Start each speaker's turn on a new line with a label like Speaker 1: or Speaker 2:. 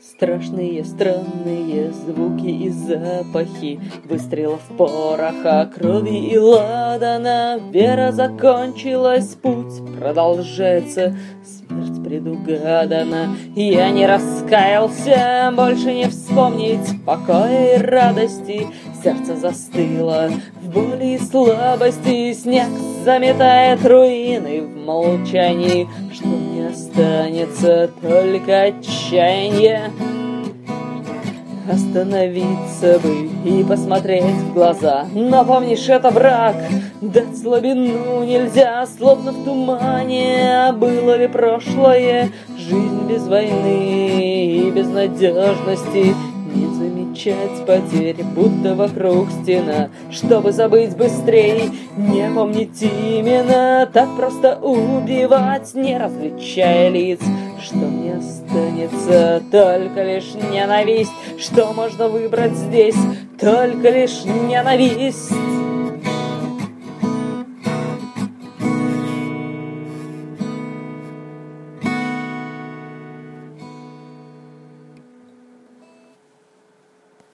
Speaker 1: Страшные, странные звуки и запахи выстрелов, пороха, крови и ладана. Вера закончилась, путь продолжается, смерть предугадана. Я не раскаялся, больше не вспомнить покоя и радости. Сердце застыло в боли и слабости. Снег заметает руины в молчании. Что мне останется, только отчаяние. Остановиться бы и посмотреть в глаза. Но помнишь, это враг, дать слабину нельзя, словно в тумане. А было ли прошлое, жизнь без войны и без надежности? Не замечать потерь, будто вокруг стена, чтобы забыть быстрей, не помнить именно. Так просто убивать, не различая лиц. Что мне останется, только лишь ненависть. Что можно выбрать здесь, только лишь ненависть.